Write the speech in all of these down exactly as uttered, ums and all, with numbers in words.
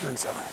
one oh seven.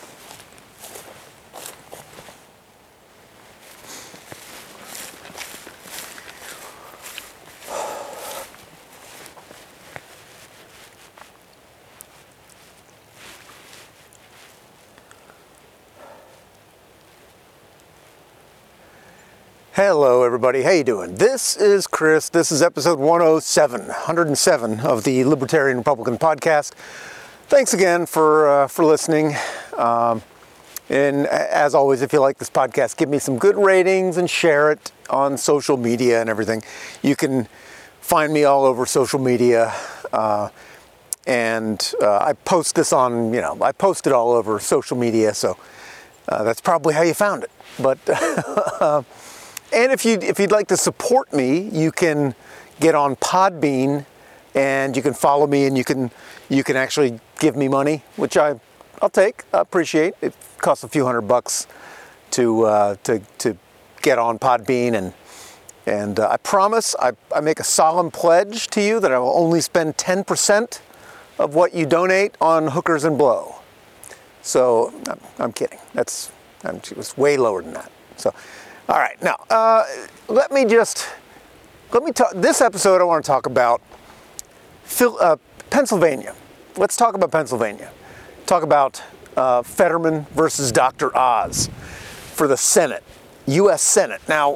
Hello everybody, how you doing? This is Chris. This is episode one oh seven, one oh seven of the Libertarian Republican podcast. Thanks again for uh, for listening. Um, and as always, if you like this podcast, give me some good ratings and share it on social media and everything. You can find me all over social media. Uh, and uh, I post this on, you know, I post it all over social media. So uh, that's probably how you found it. But uh, And if you'd, if you'd like to support me, you can get on Podbean and you can follow me and you can you can actually give me money, which I, I'll take, I appreciate. It costs a few hundred bucks to uh, to to get on Podbean, and and uh, I promise, I, I make a solemn pledge to you that I will only spend ten percent of what you donate on hookers and blow. So I'm, I'm kidding. That's I'm, it was way lower than that. So. All right, now, uh, let me just, let me talk, this episode I want to talk about Phil, uh, Pennsylvania. Let's talk about Pennsylvania. Talk about uh, Fetterman versus Doctor Oz for the Senate, U S Senate. Now,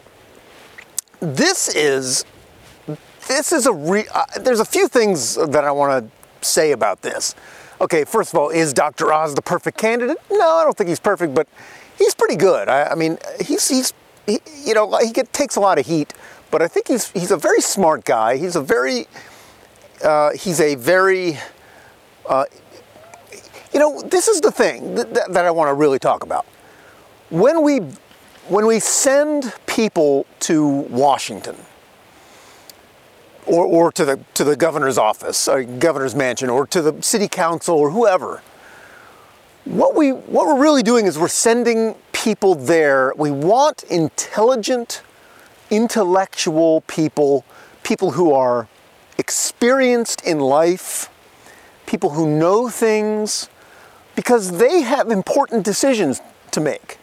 this is, this is a, re, uh, there's a few things that I want to say about this. Okay, first of all, is Doctor Oz the perfect candidate? No, I don't think he's perfect, but he's pretty good. I, I mean, he's, he's, He, you know, he get, takes a lot of heat, but I think he's he's a very smart guy. He's a very, uh, he's a very, uh, you know, this is the thing that, that I want to really talk about. When we, when we send people to Washington, or or to the to the governor's office, or governor's mansion, or to the city council, or whoever, what we what we're really doing is we're sending people there. We want intelligent, intellectual people, people who are experienced in life, people who know things, because they have important decisions to make.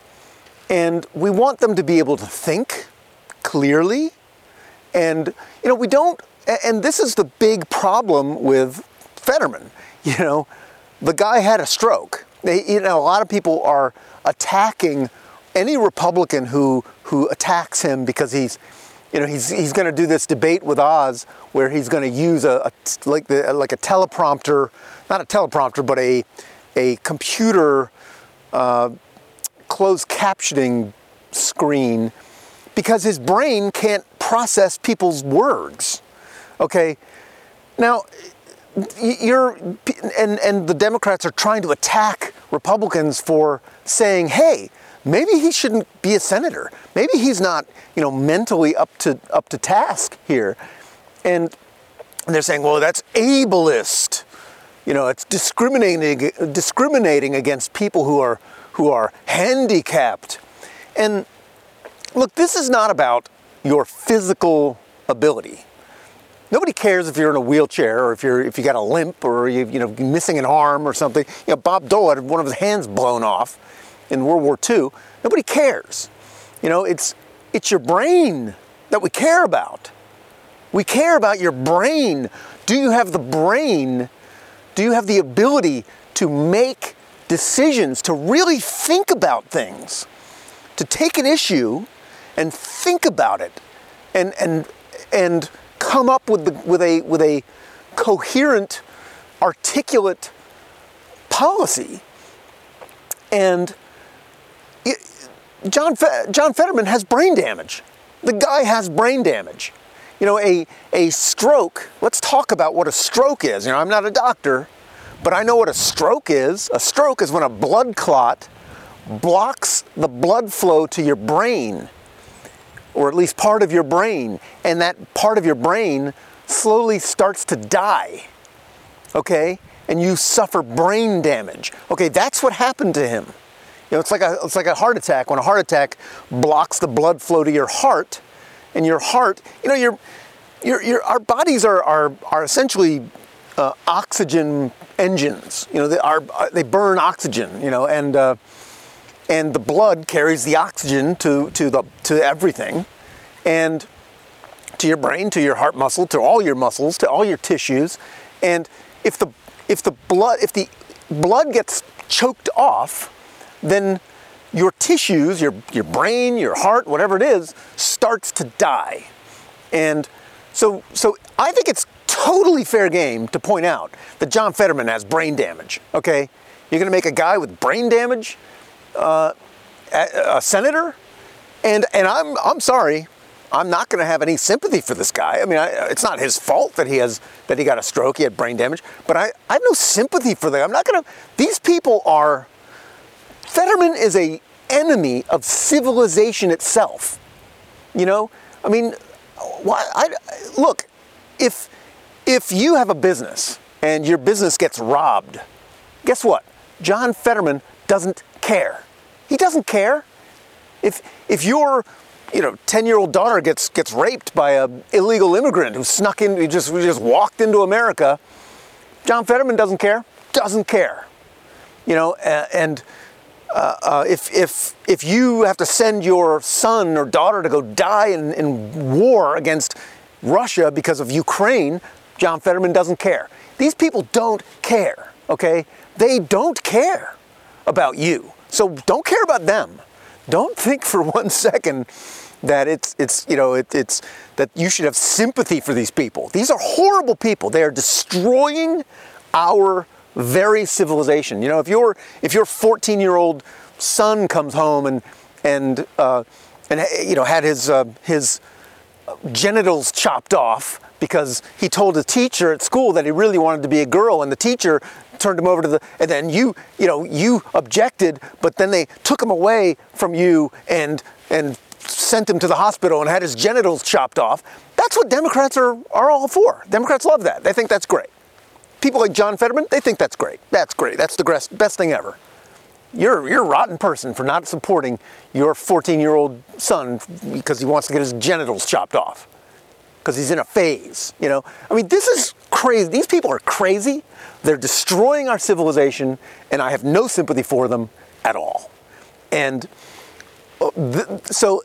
And we want them to be able to think clearly. And, you know, we don't, and this is the big problem with Fetterman. You know, the guy had a stroke. They, you know, a lot of people are attacking any Republican who who attacks him because he's, you know, he's he's going to do this debate with Oz where he's going to use a, a like the like a teleprompter, not a teleprompter, but a a computer uh, closed captioning screen because his brain can't process people's words. Okay, now. You're, and, and the Democrats are trying to attack Republicans for saying, hey, maybe he shouldn't be a senator. Maybe he's not, you know, mentally up to up to task here. And they're saying, well, that's ableist. You know, it's discriminating discriminating against people who are who are handicapped. And look, this is not about your physical ability. Nobody cares if you're in a wheelchair or if you're if you got a limp or you you know missing an arm or something. You know, Bob Dole had one of his hands blown off in World War Two. Nobody cares. You know, it's it's your brain that we care about. We care about your brain. Do you have the brain? Do you have the ability to make decisions, to really think about things, to take an issue and think about it, and and and come up with the, with a with a coherent, articulate policy. And it, John Fe- John Fetterman has brain damage. The guy has brain damage. You know, a a stroke. Let's talk about what a stroke is. You know, I'm not a doctor, but I know what a stroke is. A stroke is when a blood clot blocks the blood flow to your brain, or at least part of your brain, and that part of your brain slowly starts to die, okay? And you suffer brain damage. Okay, that's what happened to him. You know, it's like a it's like a heart attack. When a heart attack blocks the blood flow to your heart, and your heart, you know, your your your our bodies are are are essentially uh, oxygen engines. You know, they are they burn oxygen. You know, and uh, and the blood carries the oxygen to to the to everything, and to your brain, to your heart muscle, to all your muscles, to all your tissues. And if the if the blood if the blood gets choked off, then your tissues, your your brain, your heart, whatever it is, starts to die. And so so I think it's totally fair game to point out that John Fetterman has brain damage. Okay, you're going to make a guy with brain damage uh, a, a senator, and and I'm I'm sorry, I'm not going to have any sympathy for this guy. I mean, I, it's not his fault that he has that he got a stroke, he had brain damage, but I, I have no sympathy for them. I'm not going to. These people are. Fetterman is a enemy of civilization itself. You know, I mean, why? I, look, if if you have a business and your business gets robbed, guess what? John Fetterman doesn't care. He doesn't care. If if your you know ten-year-old daughter gets gets raped by an illegal immigrant who snuck in, who just who just walked into America, John Fetterman doesn't care. Doesn't care. You know, and. Uh, uh, if if if you have to send your son or daughter to go die in, in war against Russia because of Ukraine, John Fetterman doesn't care. These people don't care, okay? They don't care about you. So don't care about them. Don't think for one second that it's it's you know it, it's that you should have sympathy for these people. These are horrible people. They are destroying our very civilization. You know, if your if your fourteen-year-old son comes home and and uh, and you know had his uh, his genitals chopped off because he told a teacher at school that he really wanted to be a girl, and the teacher turned him over to the and then you you know you objected, but then they took him away from you and and sent him to the hospital and had his genitals chopped off. That's what Democrats are are all for. Democrats love that. They think that's great. People like John Fetterman, they think that's great. That's great. That's the best thing ever. You're you're a rotten person for not supporting your fourteen-year-old son because he wants to get his genitals chopped off because he's in a phase. You know, I mean, this is crazy. These people are crazy. They're destroying our civilization, and I have no sympathy for them at all. And th- so,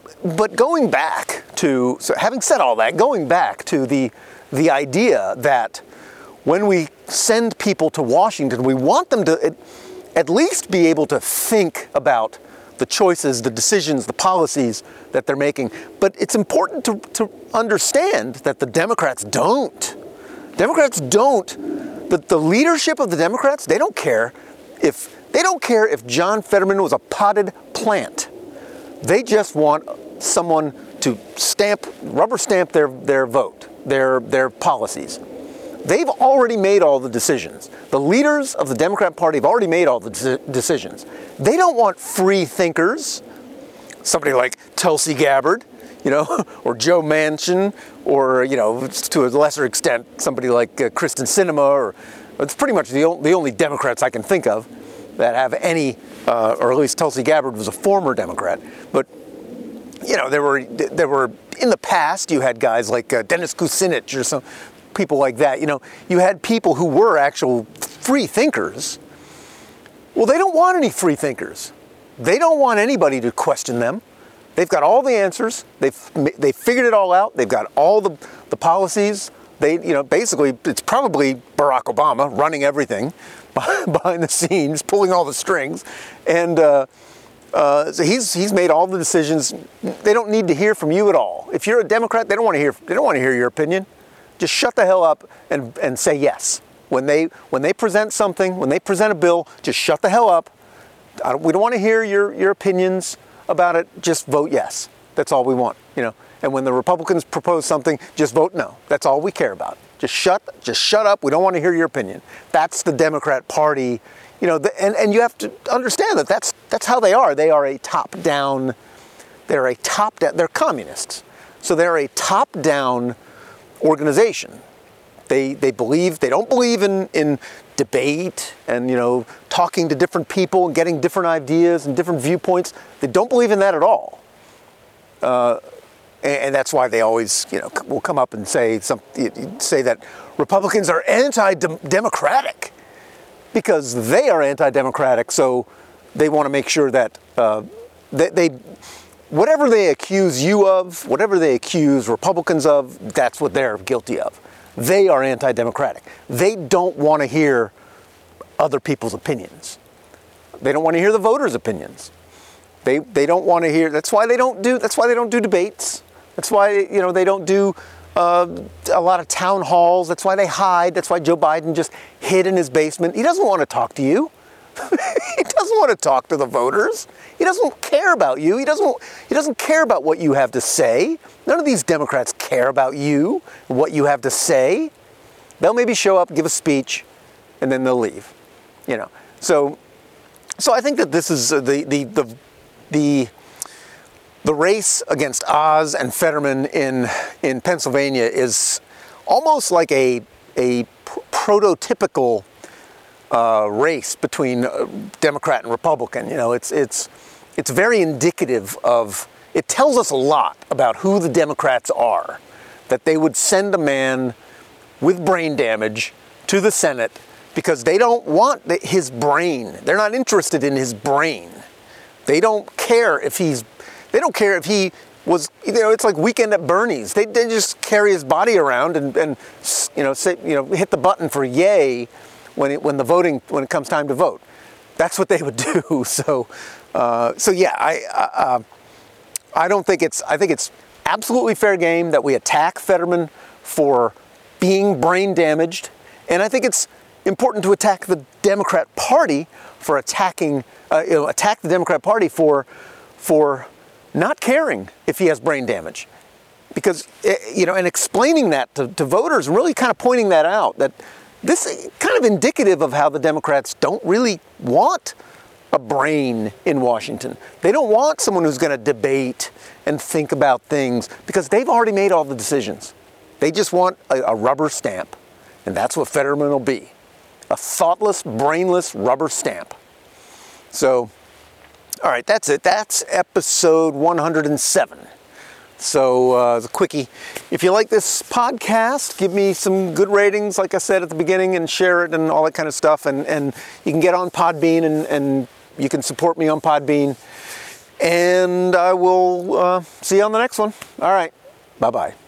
but going back to so having said all that, going back to the the idea that when we send people to Washington, we want them to at least be able to think about the choices, the decisions, the policies that they're making. But it's important to, to understand that the Democrats don't. Democrats don't. The, the leadership of the Democrats, they don't care if they don't care if John Fetterman was a potted plant. They just want someone to stamp, rubber stamp their, their vote, their their policies. They've already made all the decisions. The leaders of the Democrat Party have already made all the de- decisions. They don't want free thinkers, somebody like Tulsi Gabbard, you know, or Joe Manchin, or, you know, to a lesser extent, somebody like uh, Kristen Sinema, or it's pretty much the, o- the only Democrats I can think of that have any, uh, or at least Tulsi Gabbard was a former Democrat. But, you know, there were, there were in the past, you had guys like uh, Dennis Kucinich or some people like that. You know, you had people who were actual free thinkers. Well, they don't want any free thinkers. They don't want anybody to question them. They've got all the answers. They've they figured it all out. They've got all the, the policies. They, you know, basically it's probably Barack Obama running everything behind the scenes, pulling all the strings. And uh, uh, so he's he's made all the decisions. They don't need to hear from you at all. If you're a Democrat, they don't want to hear they don't want to hear your opinion. Just shut the hell up and, and say yes. When they when they present something, when they present a bill, just shut the hell up. I don't, we don't want to hear your, your opinions about it. Just vote yes. That's all we want, you know. And when the Republicans propose something, just vote no. That's all we care about. Just shut just shut up. We don't want to hear your opinion. That's the Democrat Party, you know. The, and and you have to understand that that's that's how they are. They are a top-down. They're a top-down. They're communists, so they're a top-down organization. They they believe they don't believe in, in debate and, you know, talking to different people and getting different ideas and different viewpoints. They don't believe in that at all. Uh, and, and that's why they always, you know, will come up and say some say that Republicans are anti-democratic. because they are anti-democratic, so they want to make sure that uh, they, they, whatever they accuse you of, whatever they accuse Republicans of, that's what they're guilty of. They are anti-democratic. They don't want to hear other people's opinions. They don't want to hear the voters' opinions. They they don't want to hear. That's why they don't do. That's why they don't do debates. That's why you know they don't do uh, a lot of town halls. That's why they hide. That's why Joe Biden just hid in his basement. He doesn't want to talk to you. He doesn't want to talk to the voters. He doesn't care about you. He doesn't. He doesn't care about what you have to say. None of these Democrats care about you, what you have to say. They'll maybe show up, give a speech, and then they'll leave. You know. So, so I think that this is the the the the the race against Oz and Fetterman in in Pennsylvania is almost like a a pr- prototypical uh, race between uh, Democrat and Republican. You know, it's it's it's very indicative of. It tells us a lot about who the Democrats are, that they would send a man with brain damage to the Senate because they don't want the, his brain. They're not interested in his brain. They don't care if he's, they don't care if he was, you know, it's like Weekend at Bernie's. They, they just carry his body around and, and you know, say, you know, hit the button for yay when it, when the voting, when it comes time to vote. That's what they would do. So, uh, so yeah, I, uh, I don't think it's, I think it's absolutely fair game that we attack Fetterman for being brain damaged. And I think it's important to attack the Democrat Party for attacking, uh, you know, attack the Democrat Party for, for not caring if he has brain damage. Because, you know, and explaining that to, to voters, really kind of pointing that out, that this is kind of indicative of how the Democrats don't really want a brain in Washington. They don't want someone who's going to debate and think about things because they've already made all the decisions. They just want a, a rubber stamp. And that's what Fetterman will be. A thoughtless, brainless rubber stamp. So, all right, that's it. That's episode one hundred seven. So, uh, the quickie. If you like this podcast, give me some good ratings, like I said at the beginning, and share it and all that kind of stuff. And, and you can get on Podbean and, and you can support me on Podbean. And I will uh, see you on the next one. All right. Bye-bye.